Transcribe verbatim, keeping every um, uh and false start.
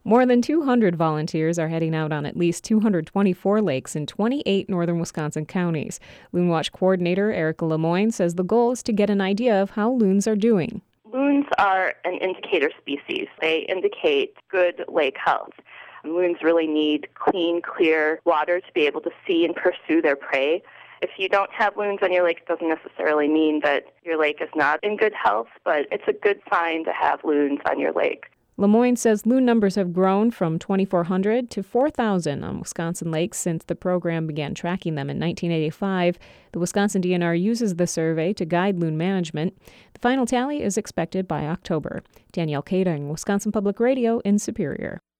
More than two hundred volunteers are heading out on at least two hundred twenty-four lakes in twenty-eight northern Wisconsin counties. Loon Watch coordinator Erica Lemoyne says the goal is to get an idea of how loons are doing. Loons are an indicator species. They indicate good lake health. Loons really need clean, clear water to be able to see and pursue their prey. If you don't have loons on your lake, it doesn't necessarily mean that your lake is not in good health, but it's a good sign to have loons on your lake. Lemoyne says loon numbers have grown from twenty-four hundred to four thousand on Wisconsin lakes since the program began tracking them in nineteen eighty-five. The Wisconsin D N R uses the survey to guide loon management. The final tally is expected by October. Danielle Kading, Wisconsin Public Radio in Superior.